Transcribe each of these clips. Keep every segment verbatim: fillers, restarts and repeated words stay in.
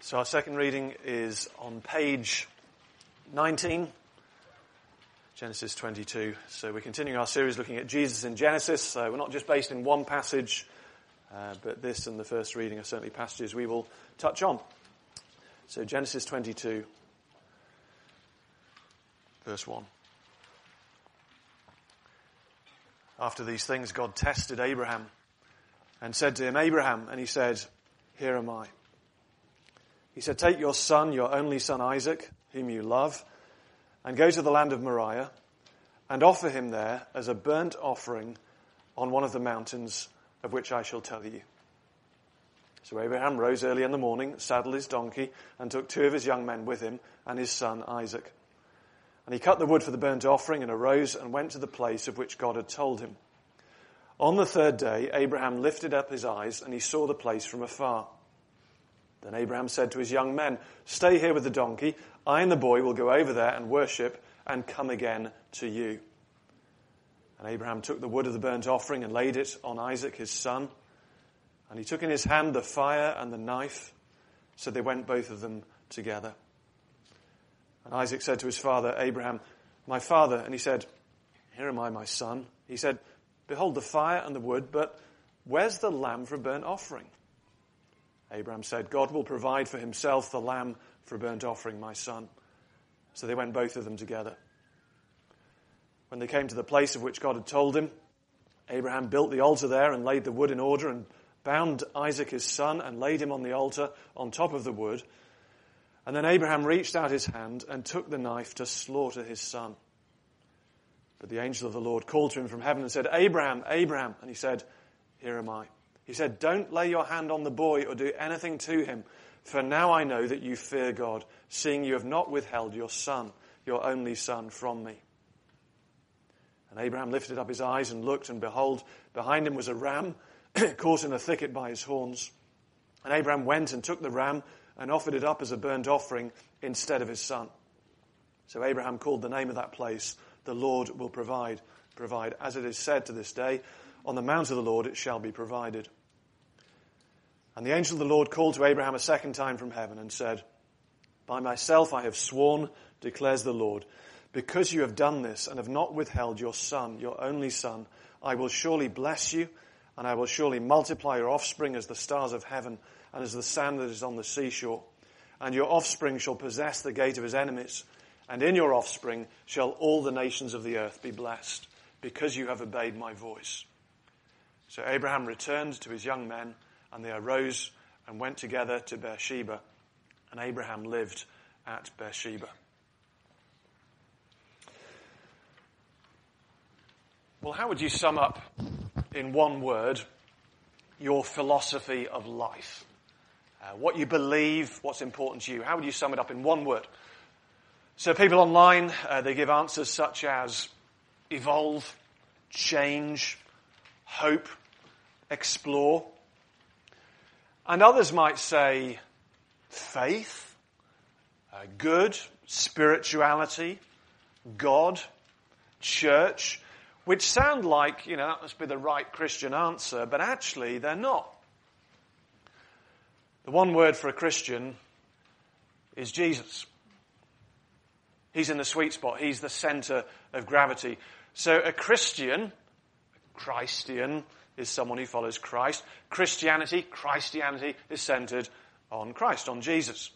So our second reading is on page nineteen, Genesis twenty-two. So we're continuing our series looking at Jesus in Genesis. So we're not just based in one passage, uh, but this and the first reading are certainly passages we will touch on. So Genesis twenty-two, verse one. After these things, God tested Abraham and said to him, Abraham, and he said, Here am I. He said, Take your son, your only son Isaac, whom you love, and go to the land of Moriah, and offer him there as a burnt offering on one of the mountains of which I shall tell you. So Abraham rose early in the morning, saddled his donkey, and took two of his young men with him, and his son Isaac. And he cut the wood for the burnt offering, and arose and went to the place of which God had told him. On the third day, Abraham lifted up his eyes, and he saw the place from afar. Then Abraham said to his young men, Stay here with the donkey. I and the boy will go over there and worship and come again to you. And Abraham took the wood of the burnt offering and laid it on Isaac his son. And he took in his hand the fire and the knife. So they went both of them together. And Isaac said to his father, Abraham, My father. And he said, Here am I, my son. He said, Behold the fire and the wood, but where's the lamb for a burnt offering? Abraham said, God will provide for himself the lamb for a burnt offering, my son. So they went both of them together. When they came to the place of which God had told him, Abraham built the altar there and laid the wood in order and bound Isaac his son and laid him on the altar on top of the wood. And then Abraham reached out his hand and took the knife to slaughter his son. But the angel of the Lord called to him from heaven and said, Abraham, Abraham. And he said, Here am I. He said, Don't lay your hand on the boy or do anything to him, for now I know that you fear God, seeing you have not withheld your son, your only son, from me. And Abraham lifted up his eyes and looked, and behold, behind him was a ram, caught in a thicket by his horns. And Abraham went and took the ram and offered it up as a burnt offering instead of his son. So Abraham called the name of that place, The Lord will provide, provide, as it is said to this day, On the mount of the Lord it shall be provided. And the angel of the Lord called to Abraham a second time from heaven and said, By myself I have sworn, declares the Lord, because you have done this and have not withheld your son, your only son, I will surely bless you, and I will surely multiply your offspring as the stars of heaven and as the sand that is on the seashore. And your offspring shall possess the gate of his enemies, and in your offspring shall all the nations of the earth be blessed, because you have obeyed my voice. So Abraham returned to his young men, and they arose and went together to Beersheba, and Abraham lived at Beersheba. Well, how would you sum up in one word your philosophy of life? Uh, what you believe, what's important to you. How would you sum it up in one word? So people online, uh, they give answers such as evolve, change, hope, explore. And others might say faith, uh, good, spirituality, God, church, which sound like, you know, that must be the right Christian answer, but actually they're not. The one word for a Christian is Jesus. He's in the sweet spot. He's the center of gravity. So a Christian, a Christian, is someone who follows Christ. Christianity, Christianity is centered on Christ, on Jesus.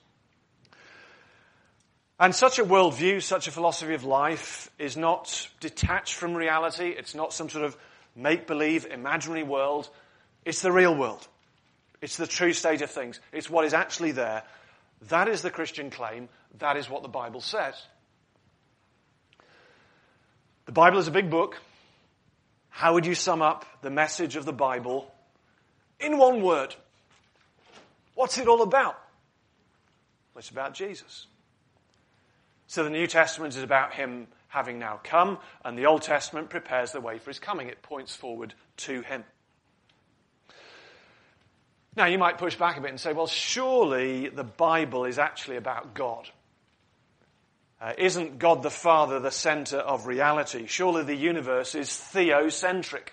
And such a worldview, such a philosophy of life is not detached from reality. It's not some sort of make-believe, imaginary world. It's the real world. It's the true state of things. It's what is actually there. That is the Christian claim. That is what the Bible says. The Bible is a big book. How would you sum up the message of the Bible in one word? What's it all about? Well, it's about Jesus. So the New Testament is about him having now come, and the Old Testament prepares the way for his coming. It points forward to him. Now, you might push back a bit and say, well, surely the Bible is actually about God. Uh, isn't God the Father the center of reality? Surely the universe is theocentric,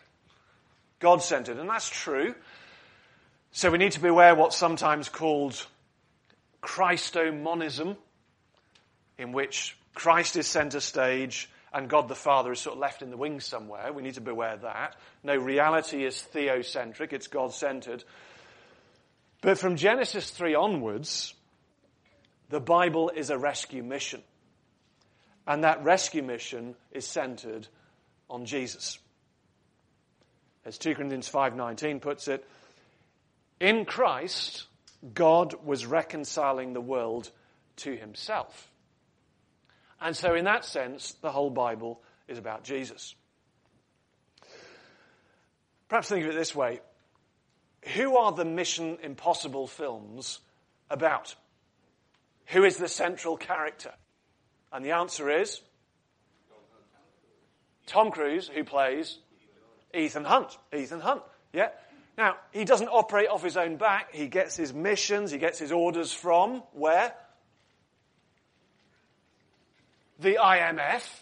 God-centered, and that's true. So we need to be aware of what's sometimes called Christomonism, in which Christ is center stage and God the Father is sort of left in the wings somewhere. We need to beware of that. No, reality is theocentric, it's God-centered. But from Genesis three onwards, the Bible is a rescue mission. And that rescue mission is centered on Jesus. As Second Corinthians five nineteen puts it, in Christ, God was reconciling the world to himself. And so in that sense, the whole Bible is about Jesus. Perhaps think of it this way. Who are the Mission Impossible films about? Who is the central character? And the answer is Tom Cruise, who plays Ethan Hunt. Ethan Hunt, yeah. Now, he doesn't operate off his own back. He gets his missions, he gets his orders from where? The I M F.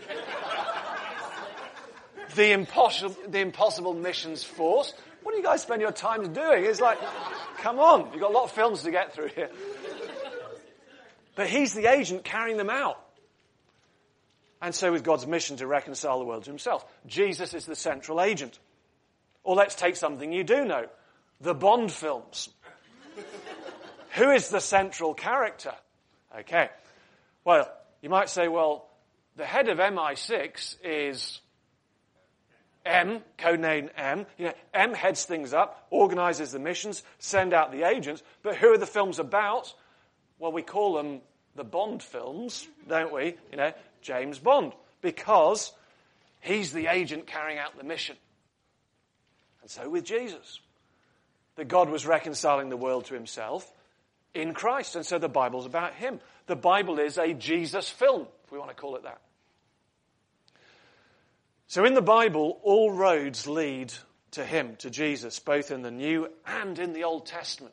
the, impossible, the Impossible Missions Force. What do you guys spend your time doing? It's like, come on, you've got a lot of films to get through here. But he's the agent carrying them out. And so with God's mission to reconcile the world to himself, Jesus is the central agent. Or let's take something you do know, the Bond films. Who is the central character? Okay. Well, you might say, well, the head of M I six is M, codename M. You know, M heads things up, organizes the missions, send out the agents. But who are the films about? Well, we call them the Bond films, don't we? You know, James Bond. Because he's the agent carrying out the mission. And so with Jesus. That God was reconciling the world to himself in Christ. And so the Bible's about him. The Bible is a Jesus film, if we want to call it that. So in the Bible, all roads lead to him, to Jesus, both in the New and in the Old Testament.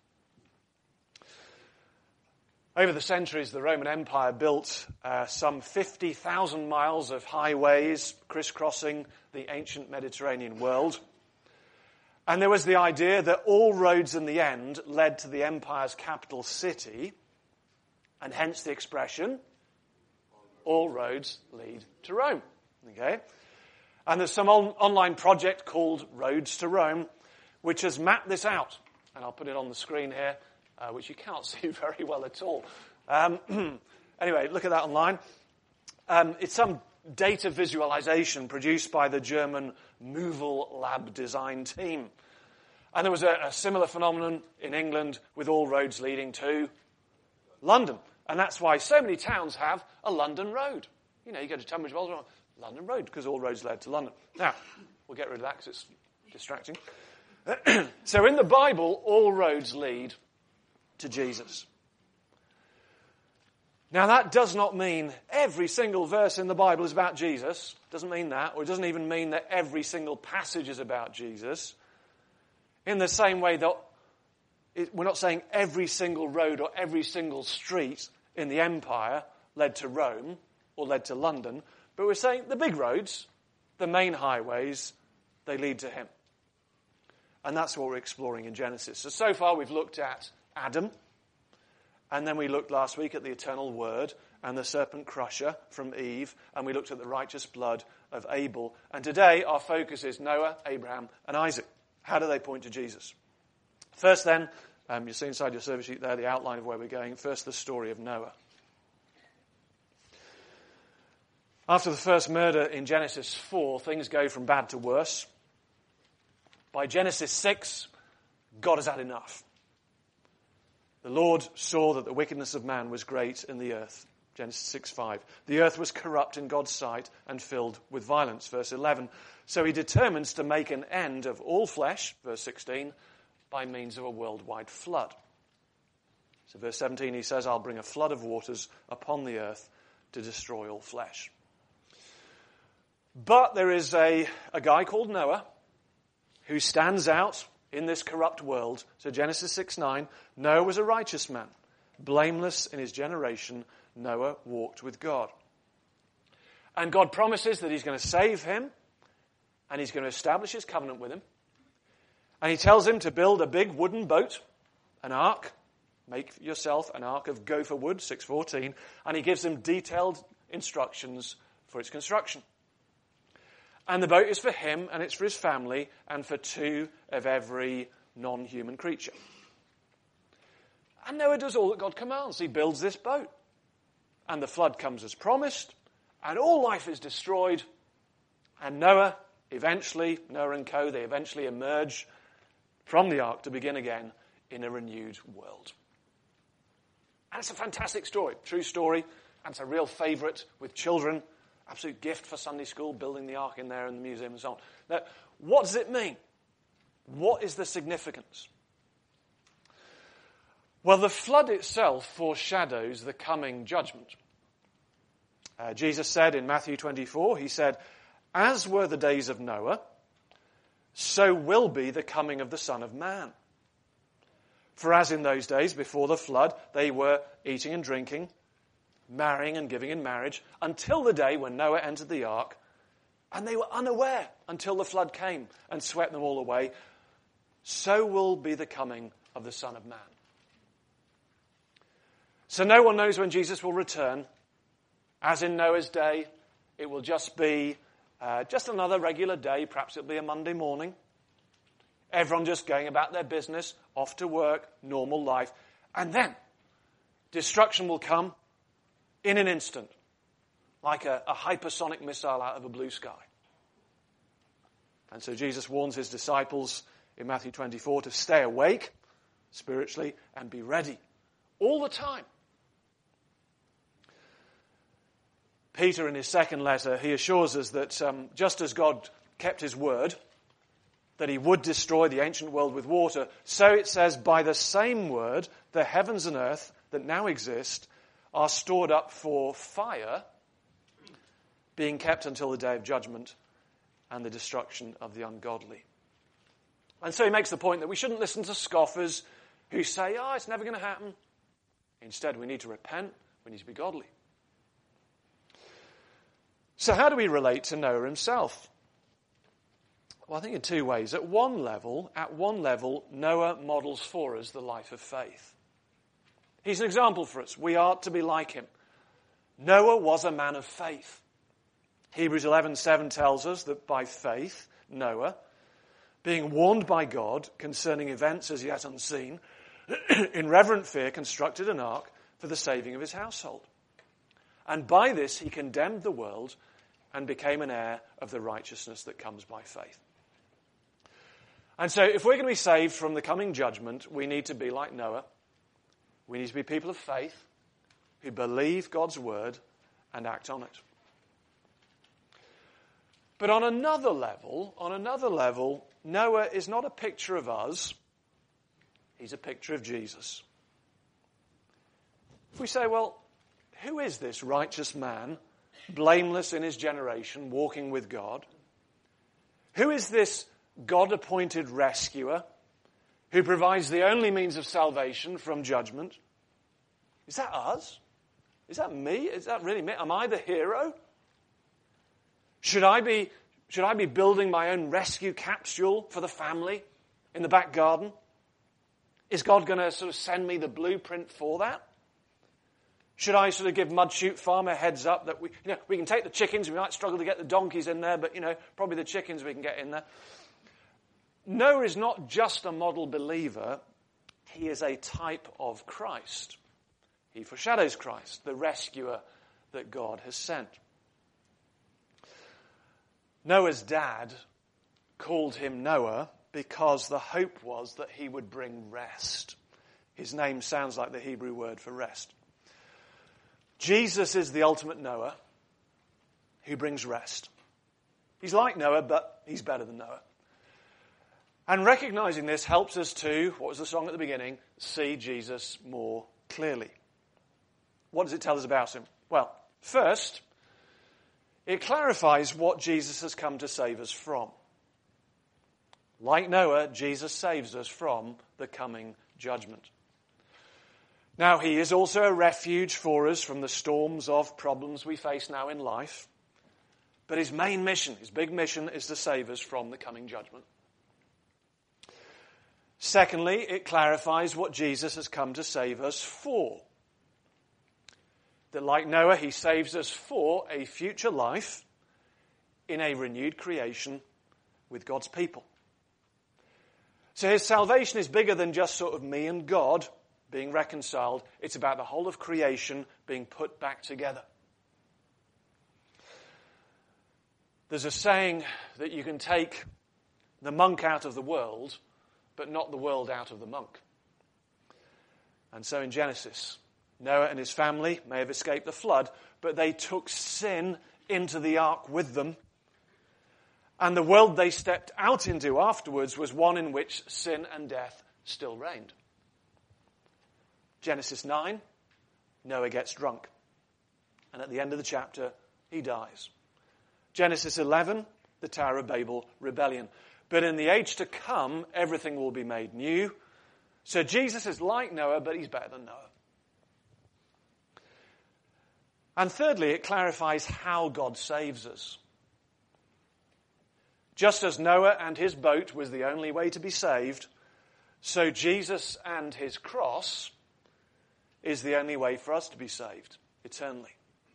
Over the centuries, the Roman Empire built uh, some fifty thousand miles of highways crisscrossing the ancient Mediterranean world. And there was the idea that all roads in the end led to the empire's capital city, and hence the expression, all roads lead to Rome. Okay? And there's some on- online project called Roads to Rome, which has mapped this out. And I'll put it on the screen here, uh, which you can't see very well at all. Um, anyway, look at that online. Um, it's some data visualization produced by the German Movil Lab design team. And there was a, a similar phenomenon in England with all roads leading to London. And that's why so many towns have a London road. You know, you go to Tunbridge Wells, London Road, because all roads led to London. Now, we'll get rid of that because it's distracting. So in the Bible, all roads lead to Jesus. Now, that does not mean every single verse in the Bible is about Jesus. It doesn't mean that. Or it doesn't even mean that every single passage is about Jesus. In the same way that it, we're not saying every single road or every single street in the empire led to Rome or led to London. But we're saying the big roads, the main highways, they lead to him. And that's what we're exploring in Genesis. So, so far we've looked at Adam. And then we looked last week at the eternal word and the serpent crusher from Eve. And we looked at the righteous blood of Abel. And today our focus is Noah, Abraham, and Isaac. How do they point to Jesus? First then, um, you'll see inside your service sheet there the outline of where we're going. First, the story of Noah. After the first murder in Genesis four, things go from bad to worse. By Genesis six, God has had enough. The Lord saw that the wickedness of man was great in the earth. Genesis six five. The earth was corrupt in God's sight and filled with violence. Verse eleven. So he determines to make an end of all flesh. Verse sixteen. By means of a worldwide flood. So verse seventeen he says, I'll bring a flood of waters upon the earth to destroy all flesh. But there is a, a guy called Noah who stands out in this corrupt world. So Genesis six nine, Noah was a righteous man, blameless in his generation. Noah walked with God. And God promises that he's going to save him and he's going to establish his covenant with him. And he tells him to build a big wooden boat, an ark, make yourself an ark of gopher wood, six fourteen, and he gives them detailed instructions for its construction. And the boat is for him, and it's for his family, and for two of every non-human creature. And Noah does all that God commands. He builds this boat. And the flood comes as promised, and all life is destroyed. And Noah eventually, Noah and co, they eventually emerge from the ark to begin again in a renewed world. And it's a fantastic story, true story, and it's a real favourite with children. Absolute gift for Sunday school, building the ark in there in the museum and so on. Now, what does it mean? What is the significance? Well, the flood itself foreshadows the coming judgment. Uh, Jesus said in Matthew twenty-four, he said, "As were the days of Noah, so will be the coming of the Son of Man. For as in those days before the flood, they were eating and drinking, marrying and giving in marriage, until the day when Noah entered the ark, and they were unaware until the flood came and swept them all away, so will be the coming of the Son of Man." So no one knows when Jesus will return. As in Noah's day, it will just be uh, just another regular day. Perhaps it'll be a Monday morning. Everyone just going about their business, off to work, normal life. And then destruction will come in an instant, like a, a hypersonic missile out of a blue sky. And so Jesus warns his disciples in Matthew twenty-four to stay awake spiritually and be ready all the time. Peter, in his second letter, he assures us that um, just as God kept his word, that he would destroy the ancient world with water, so it says, by the same word, the heavens and earth that now exist are stored up for fire, being kept until the day of judgment and the destruction of the ungodly. And so he makes the point that we shouldn't listen to scoffers who say, oh, it's never going to happen. Instead, we need to repent. We need to be godly. So how do we relate to Noah himself? Well, I think in two ways. At one level, at one level, Noah models for us the life of faith. He's an example for us. We are to be like him. Noah was a man of faith. Hebrews eleven seven tells us that by faith, Noah, being warned by God concerning events as yet unseen, in reverent fear constructed an ark for the saving of his household. And by this he condemned the world and became an heir of the righteousness that comes by faith. And so if we're going to be saved from the coming judgment, we need to be like Noah. We need to be people of faith who believe God's word and act on it. But on another level, on another level, Noah is not a picture of us. He's a picture of Jesus. If we say, well, who is this righteous man, blameless in his generation, walking with God? Who is this God-appointed rescuer who provides the only means of salvation from judgment? Is that us? Is that me? Is that really me? Am I the hero? Should I be, should I be building my own rescue capsule for the family in the back garden? Is God going to sort of send me the blueprint for that? Should I sort of give Mudshoot Farm a heads up that we, you know, we can take the chickens, we might struggle to get the donkeys in there, but, you know, probably the chickens we can get in there. Noah is not just a model believer, he is a type of Christ. He foreshadows Christ, the rescuer that God has sent. Noah's dad called him Noah because the hope was that he would bring rest. His name sounds like the Hebrew word for rest. Jesus is the ultimate Noah who brings rest. He's like Noah, but he's better than Noah. And recognizing this helps us to, what was the song at the beginning, see Jesus more clearly. What does it tell us about him? Well, first, it clarifies what Jesus has come to save us from. Like Noah, Jesus saves us from the coming judgment. Now, he is also a refuge for us from the storms of problems we face now in life. But his main mission, his big mission, is to save us from the coming judgment. Secondly, it clarifies what Jesus has come to save us for. That like Noah, he saves us for a future life in a renewed creation with God's people. So his salvation is bigger than just sort of me and God being reconciled. It's about the whole of creation being put back together. There's a saying that you can take the monk out of the world, but not the world out of the monk. And so in Genesis, Noah and his family may have escaped the flood, but they took sin into the ark with them. And the world they stepped out into afterwards was one in which sin and death still reigned. Genesis nine, Noah gets drunk. And at the end of the chapter, he dies. Genesis eleven, the Tower of Babel rebellion. But in the age to come, everything will be made new. So Jesus is like Noah, but he's better than Noah. And thirdly, it clarifies how God saves us. Just as Noah and his boat was the only way to be saved, so Jesus and his cross is the only way for us to be saved eternally.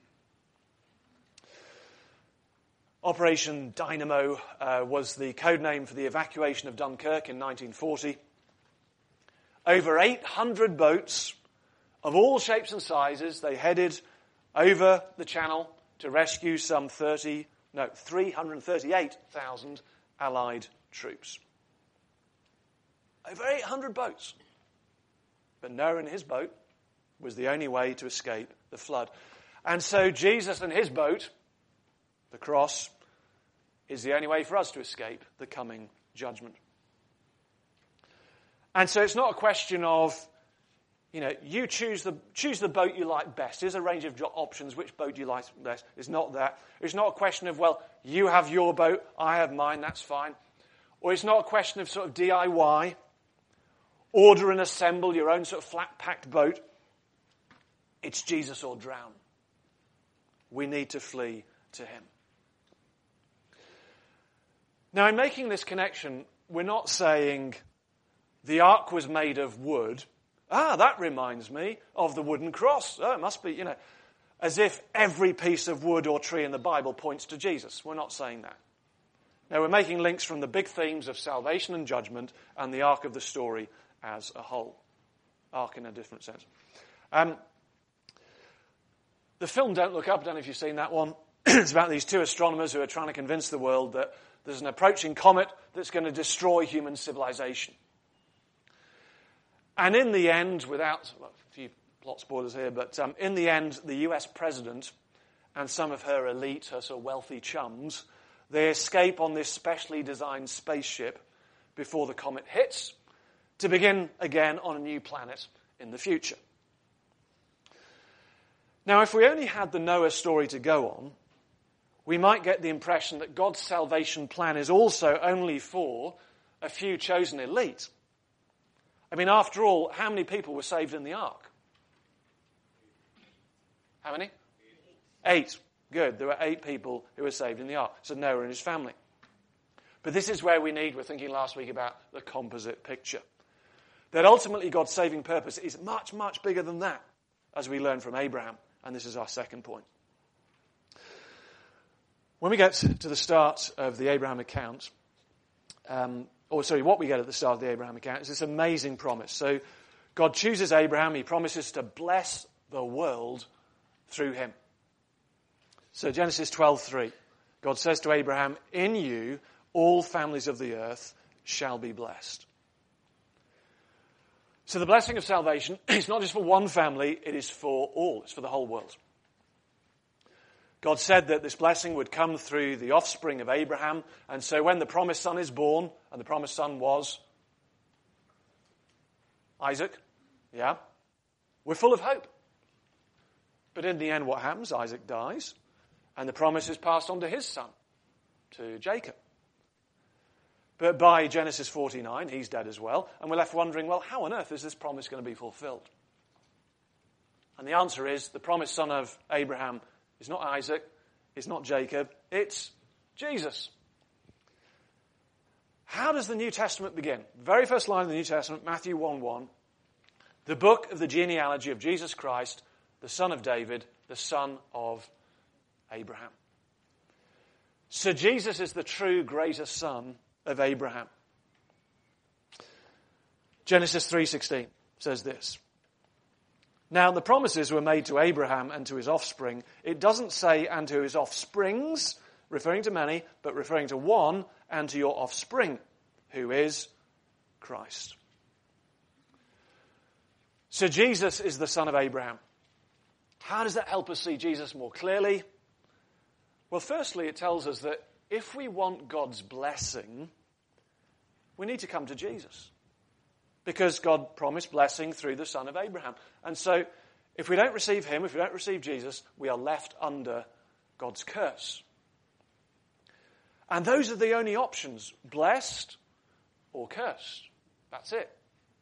Operation Dynamo uh, was the code name for the evacuation of Dunkirk in nineteen forty. Over eight hundred boats of all shapes and sizes, they headed over the channel to rescue some thirty, no, three hundred thirty-eight thousand Allied troops. Over eight hundred boats. But Noah and his boat was the only way to escape the flood. And so Jesus and his boat, the cross, is the only way for us to escape the coming judgment. And so it's not a question of, you know, you choose the choose the boat you like best. Here's a range of options. Which boat do you like best? It's not that. It's not a question of, well, you have your boat, I have mine, that's fine. Or it's not a question of sort of D I Y. Order and assemble your own sort of flat-packed boat. It's Jesus or drown. We need to flee to him. Now, in making this connection, we're not saying the ark was made of wood. Ah, that reminds me of the wooden cross. Oh, it must be, you know, as if every piece of wood or tree in the Bible points to Jesus. We're not saying that. No, we're making links from the big themes of salvation and judgment and the arc of the story as a whole. Arc in a different sense. Um, the film Don't Look Up, I don't know if you've seen that one. It's about these two astronomers who are trying to convince the world that there's an approaching comet that's going to destroy human civilization. And in the end, without, well, a few plot spoilers here, but um, in the end, the U S president and some of her elite, her sort of wealthy chums, they escape on this specially designed spaceship before the comet hits to begin again on a new planet in the future. Now, if we only had the Noah story to go on, we might get the impression that God's salvation plan is also only for a few chosen elite. I mean, after all, how many people were saved in the ark? How many? Eight. Good. There were eight people who were saved in the ark. So Noah and his family. But this is where we need, we're thinking last week about the composite picture. That ultimately God's saving purpose is much, much bigger than that, as we learn from Abraham. And this is our second point. When we get to the start of the Abraham account, um, or sorry, what we get at the start of the Abraham account is this amazing promise. So God chooses Abraham. He promises to bless the world through him. So Genesis twelve three, God says to Abraham, "In you all families of the earth shall be blessed." So the blessing of salvation is not just for one family, it is for all. It's for the whole world. God said that this blessing would come through the offspring of Abraham. And so when the promised son is born, and the promised son was Isaac, yeah, we're full of hope. But in the end, what happens? Isaac dies, and the promise is passed on to his son, to Jacob. But by Genesis forty-nine, he's dead as well, and we're left wondering, well, how on earth is this promise going to be fulfilled? And the answer is, the promised son of Abraham is not Isaac, it's not Jacob, it's Jesus. How does the New Testament begin? Very first line of the New Testament, Matthew one one. The book of the genealogy of Jesus Christ, the son of David, the son of Abraham. So Jesus is the true greater son of Abraham. Genesis three sixteen says this. Now the promises were made to Abraham and to his offspring. It doesn't say and to his offsprings, referring to many, but referring to one, and to your offspring, who is Christ. So Jesus is the son of Abraham. How does that help us see Jesus more clearly? Well, firstly, it tells us that if we want God's blessing, we need to come to Jesus. Because God promised blessing through the son of Abraham. And so, if we don't receive him, if we don't receive Jesus, we are left under God's curse. And those are the only options, blessed or cursed. That's it.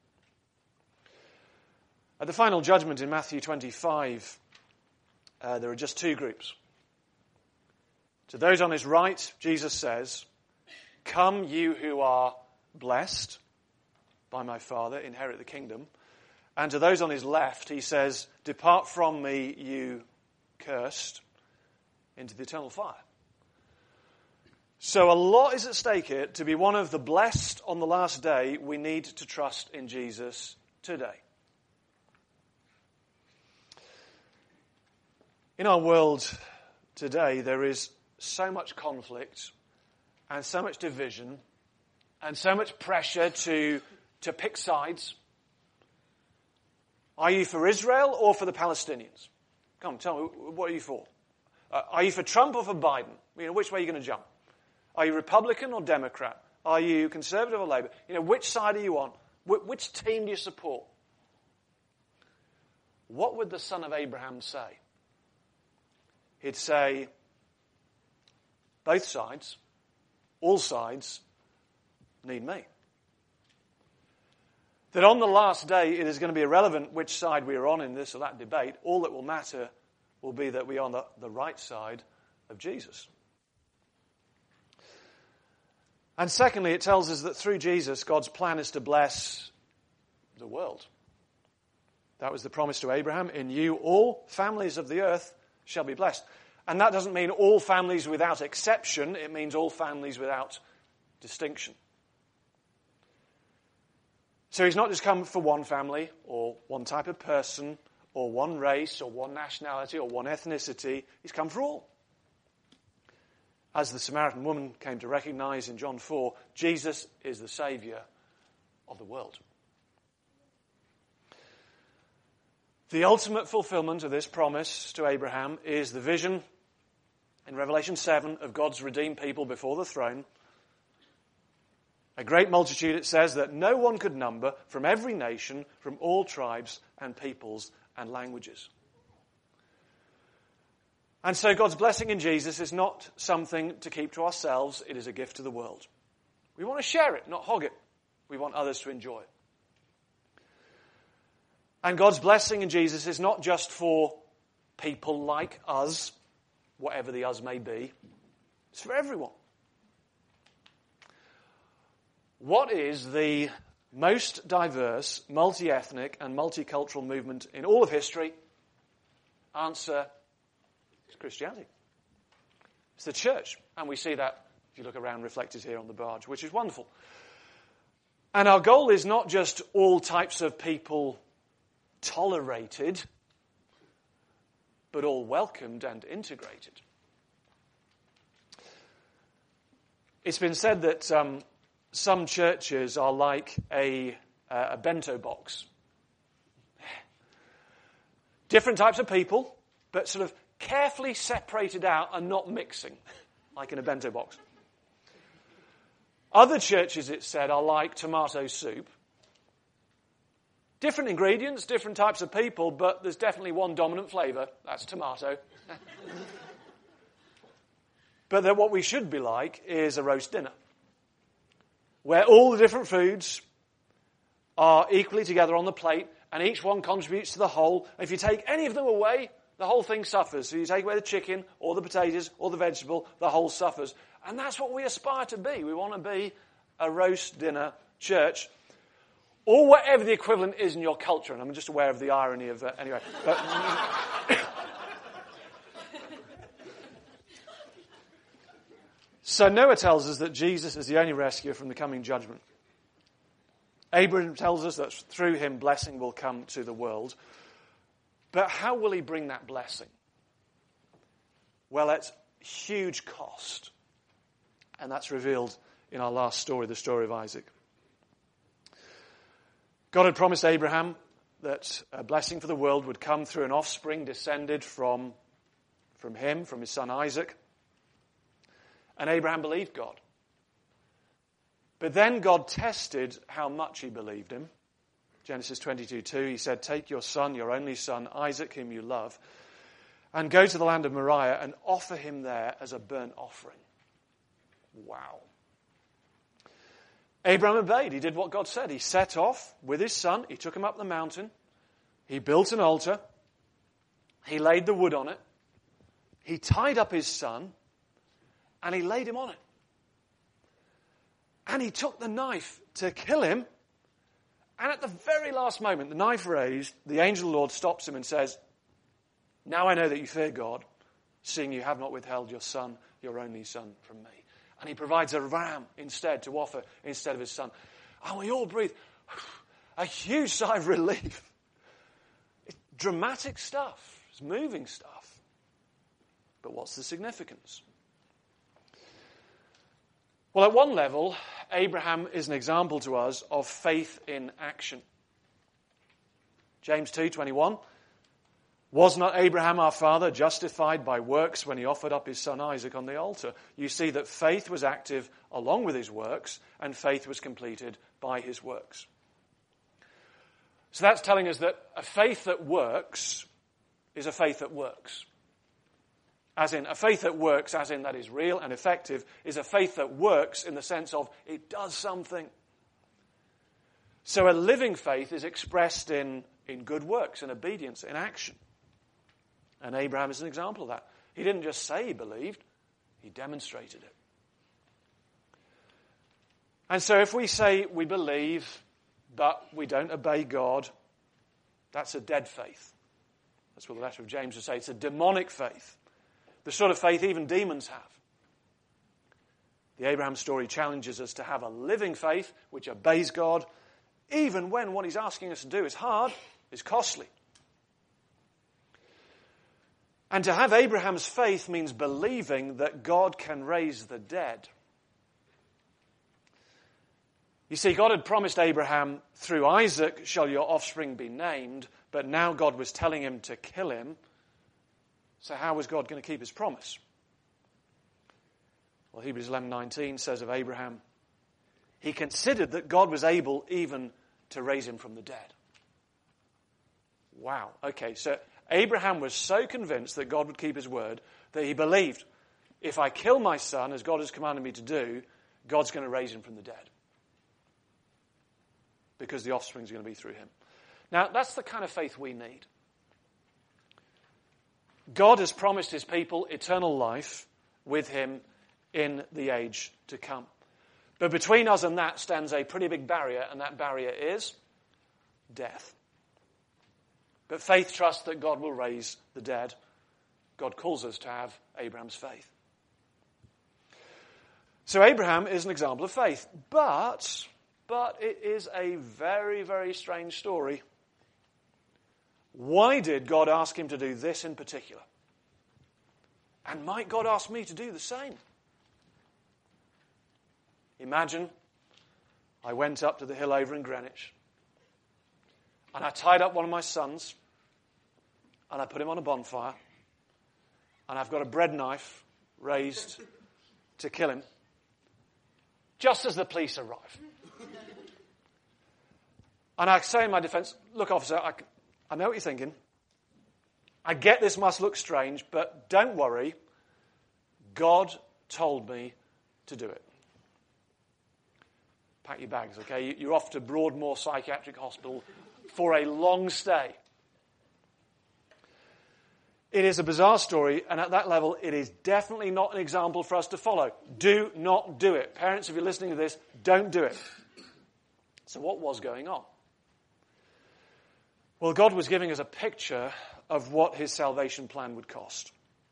At the final judgment in Matthew twenty-five, uh, there are just two groups. To those on his right, Jesus says, "Come, you who are blessed by my Father, inherit the kingdom." And to those on his left, he says, "Depart from me, you cursed, into the eternal fire." So a lot is at stake here. To be one of the blessed on the last day, we need to trust in Jesus today. In our world today, there is so much conflict and so much division and so much pressure to, to pick sides. Are you for Israel or for the Palestinians? Come, tell me, what are you for? Uh, are you for Trump or for Biden? You know, which way are you going to jump? Are you Republican or Democrat? Are you Conservative or Labour? You know, which side are you on? Wh- which team do you support? What would the son of Abraham say? He'd say, both sides, all sides, need me. That on the last day, it is going to be irrelevant which side we are on in this or that debate. All that will matter will be that we are on the, the right side of Jesus. And secondly, it tells us that through Jesus, God's plan is to bless the world. That was the promise to Abraham. In you, all families of the earth shall be blessed. And that doesn't mean all families without exception. It means all families without distinction. So he's not just come for one family or one type of person or one race or one nationality or one ethnicity. He's come for all. As the Samaritan woman came to recognize in John four, Jesus is the Saviour of the world. The ultimate fulfillment of this promise to Abraham is the vision in Revelation seven of God's redeemed people before the throne. A great multitude, it says, that no one could number, from every nation, from all tribes and peoples and languages. And so God's blessing in Jesus is not something to keep to ourselves. It is a gift to the world. We want to share it, not hog it. We want others to enjoy it. And God's blessing in Jesus is not just for people like us, whatever the us may be. It's for everyone. What is the most diverse, multi-ethnic and multicultural movement in all of history? Answer: it's Christianity. It's the church. And we see that, if you look around, reflected here on the barge, which is wonderful. And our goal is not just all types of people tolerated, but all welcomed and integrated. It's been said that um, some churches are like a, uh, a bento box. Different types of people, but sort of carefully separated out and not mixing, like in a bento box. Other churches, it's said, are like tomato soup. Different ingredients, different types of people, but there's definitely one dominant flavour. That's tomato. But that what we should be like is a roast dinner, where all the different foods are equally together on the plate, and each one contributes to the whole. If you take any of them away, the whole thing suffers. So you take away the chicken, or the potatoes, or the vegetable, the whole suffers. And that's what we aspire to be. We want to be a roast dinner church, or whatever the equivalent is in your culture. And I'm just aware of the irony of that. Anyway. But, so Noah tells us that Jesus is the only rescuer from the coming judgment. Abraham tells us that through him blessing will come to the world. But how will he bring that blessing? Well, at huge cost. And that's revealed in our last story, the story of Isaac. God had promised Abraham that a blessing for the world would come through an offspring descended from, from him, from his son Isaac. And Abraham believed God. But then God tested how much he believed him. Genesis twenty-two two, he said, "Take your son, your only son, Isaac, whom you love, and go to the land of Moriah and offer him there as a burnt offering." Wow. Abraham obeyed. He did what God said. He set off with his son. He took him up the mountain. He built an altar. He laid the wood on it. He tied up his son, and he laid him on it. And he took the knife to kill him. And at the very last moment, the knife raised, the angel of the Lord stops him and says, "Now I know that you fear God, seeing you have not withheld your son, your only son, from me." And he provides a ram instead to offer instead of his son. And we all breathe a huge sigh of relief. It's dramatic stuff. It's moving stuff. But what's the significance? Well, at one level, Abraham is an example to us of faith in action. James two twenty-one. "Was not Abraham our father justified by works when he offered up his son Isaac on the altar?" You see that faith was active along with his works, and faith was completed by his works. So that's telling us that a faith that works is a faith that works. As in, a faith that works, as in that is real and effective, is a faith that works in the sense of it does something. So a living faith is expressed in, in good works, in obedience, in action. And Abraham is an example of that. He didn't just say he believed, he demonstrated it. And so if we say we believe, but we don't obey God, that's a dead faith. That's what the letter of James would say. It's a demonic faith. The sort of faith even demons have. The Abraham story challenges us to have a living faith which obeys God, even when what he's asking us to do is hard, is costly. And to have Abraham's faith means believing that God can raise the dead. You see, God had promised Abraham, through Isaac shall your offspring be named, but now God was telling him to kill him. So how was God going to keep his promise? Well, Hebrews eleven nineteen says of Abraham, he considered that God was able even to raise him from the dead. Wow. Okay, so Abraham was so convinced that God would keep his word that he believed, if I kill my son, as God has commanded me to do, God's going to raise him from the dead. Because the offspring is going to be through him. Now, that's the kind of faith we need. God has promised his people eternal life with him in the age to come. But between us and that stands a pretty big barrier, and that barrier is death. But faith trusts that God will raise the dead. God calls us to have Abraham's faith. So Abraham is an example of faith. But, but it is a very, very strange story. Why did God ask him to do this in particular? And might God ask me to do the same? Imagine I went up to the hill over in Greenwich and I tied up one of my sons and I put him on a bonfire and I've got a bread knife raised to kill him just as the police arrive. And I say in my defense, look, officer, I, I know what you're thinking. I get this must look strange, but don't worry. God told me to do it. Pack your bags, okay? You're off to Broadmoor Psychiatric Hospital for a long stay. It is a bizarre story, and at that level, it is definitely not an example for us to follow. Do not do it. Parents, if you're listening to this, don't do it. So what was going on? Well, God was giving us a picture of what his salvation plan would cost.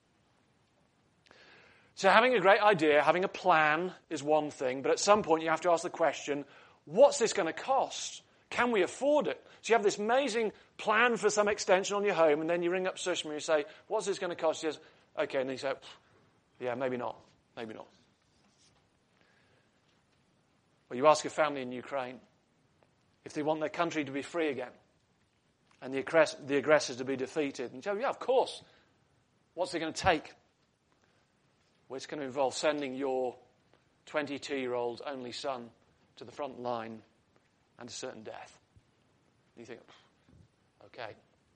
So having a great idea, having a plan is one thing, but at some point you have to ask the question, what's this going to cost? Can we afford it? So you have this amazing plan for some extension on your home, and then you ring up Sushma and you say, what's this going to cost? She says, okay, and then you say, yeah, maybe not, maybe not. Or you ask a family in Ukraine if they want their country to be free again, and the, aggress- the aggressors to be defeated. And you say, yeah, of course. What's it going to take? Well, it's going to involve sending your twenty-two-year-old only son to the front line and to certain death. And you think, okay.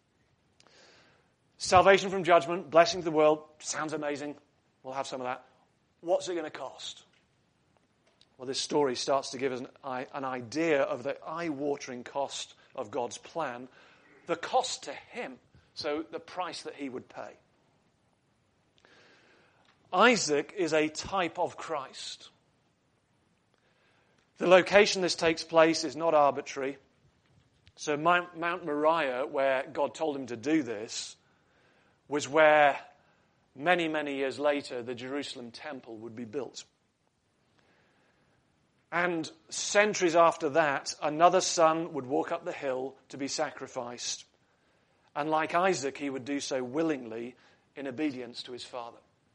Salvation from judgment, blessing to the world, sounds amazing. We'll have some of that. What's it going to cost? Well, this story starts to give us an, an idea of the eye-watering cost of God's plan, the cost to him, so the price that he would pay. Isaac is a type of Christ. The location this takes place is not arbitrary. So Mount, Mount Moriah, where God told him to do this, was where many, many years later the Jerusalem temple would be built. And centuries after that, another son would walk up the hill to be sacrificed. And like Isaac, he would do so willingly in obedience to his father.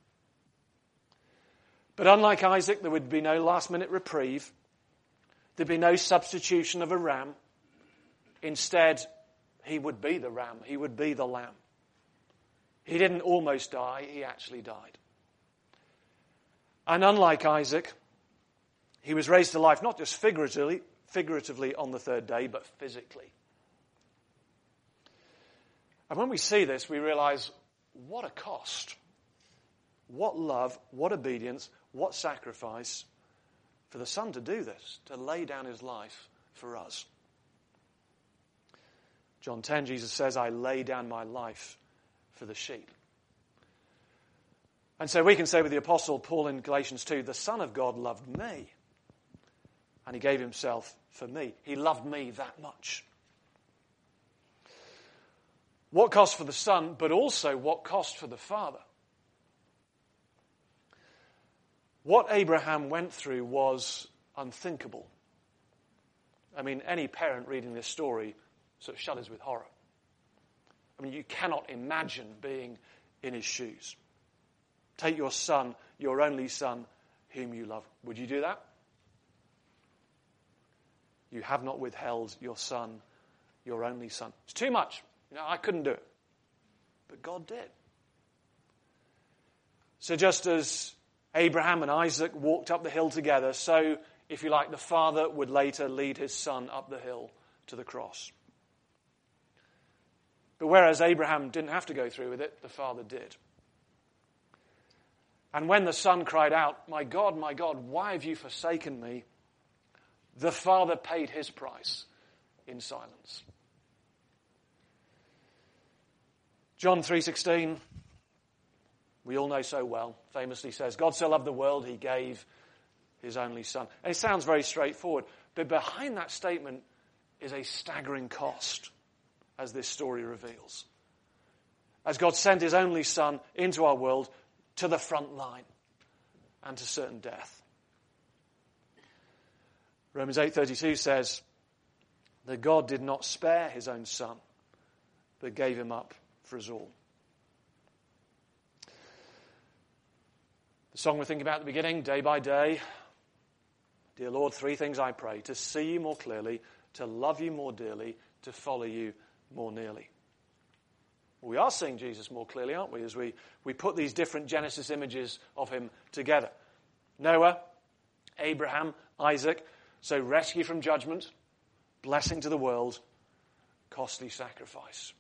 But unlike Isaac, there would be no last-minute reprieve. There'd be no substitution of a ram. Instead, he would be the ram. He would be the lamb. He didn't almost die. He actually died. And unlike Isaac, he was raised to life not just figuratively, figuratively on the third day, but physically. And when we see this, we realize what a cost. What love, what obedience, what sacrifice for the Son to do this, to lay down his life for us. John ten, Jesus says, I lay down my life for the sheep. And so we can say with the Apostle Paul in Galatians two, the Son of God loved me, and he gave himself for me. He loved me that much. What cost for the Son, but also what cost for the Father? What Abraham went through was unthinkable. I mean, any parent reading this story sort of shudders with horror. I mean, you cannot imagine being in his shoes. Take your son, your only son, whom you love. Would you do that? You have not withheld your son, your only son. It's too much. You know, I couldn't do it. But God did. So just as Abraham and Isaac walked up the hill together, so, if you like, the father would later lead his son up the hill to the cross. But whereas Abraham didn't have to go through with it, the father did. And when the son cried out, my God, my God, why have you forsaken me? The father paid his price in silence. John three sixteen, we all know so well, famously says, God so loved the world, he gave his only son. And it sounds very straightforward, but behind that statement is a staggering cost, as this story reveals. As God sent his only son into our world to the front line and to certain death. Romans eight thirty-two says that God did not spare his own son, but gave him up for us all. The song we're thinking about at the beginning, day by day. Dear Lord, three things I pray: to see you more clearly, to love you more dearly, to follow you more nearly. Well, we are seeing Jesus more clearly, aren't we, as we, we put these different Genesis images of him together. Noah, Abraham, Isaac. So rescue from judgment, blessing to the world, costly sacrifice.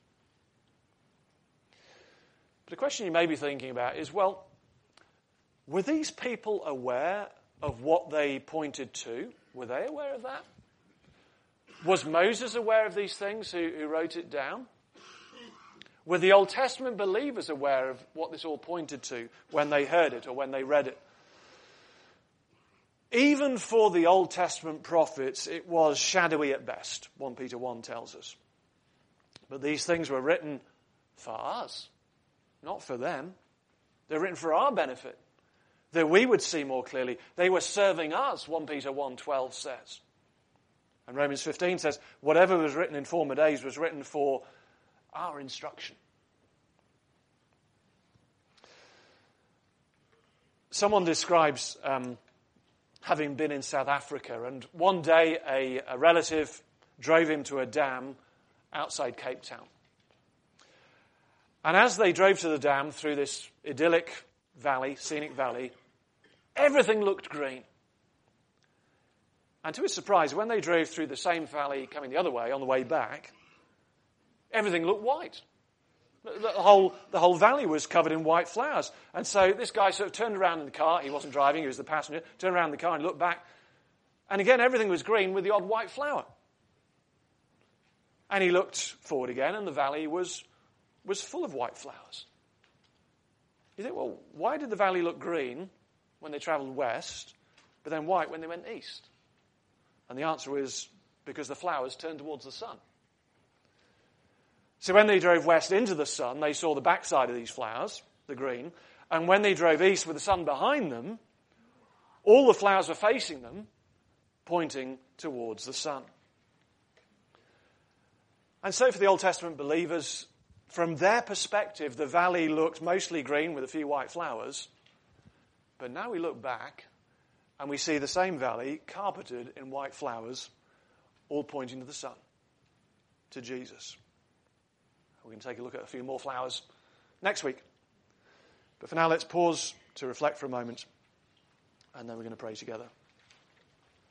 But the question you may be thinking about is, well, were these people aware of what they pointed to? Were they aware of that? Was Moses aware of these things who, who wrote it down? Were the Old Testament believers aware of what this all pointed to when they heard it or when they read it? Even for the Old Testament prophets, it was shadowy at best, First Peter one tells us. But these things were written for us, not for them. They're written for our benefit, that we would see more clearly. They were serving us, First Peter one twelve says. And Romans fifteen says, whatever was written in former days was written for our instruction. Someone describes um, having been in South Africa, and one day a, a relative drove him to a dam outside Cape Town. And as they drove to the dam through this idyllic valley, scenic valley, everything looked green. And to his surprise, when they drove through the same valley coming the other way on the way back, everything looked white. The whole, the whole valley was covered in white flowers. And so this guy sort of turned around in the car. He wasn't driving, he was the passenger. Turned around in the car and looked back. And again, everything was green with the odd white flower. And he looked forward again, and the valley was, was full of white flowers. You think, well, why did the valley look green when they traveled west, but then white when they went east? And the answer is because the flowers turned towards the sun. So when they drove west into the sun, they saw the backside of these flowers, the green. And when they drove east with the sun behind them, all the flowers were facing them, pointing towards the sun. And so for the Old Testament believers, from their perspective, the valley looked mostly green with a few white flowers. But now we look back and we see the same valley carpeted in white flowers, all pointing to the sun, to Jesus. We're going to take a look at a few more flowers next week. But for now, let's pause to reflect for a moment, and then we're going to pray together.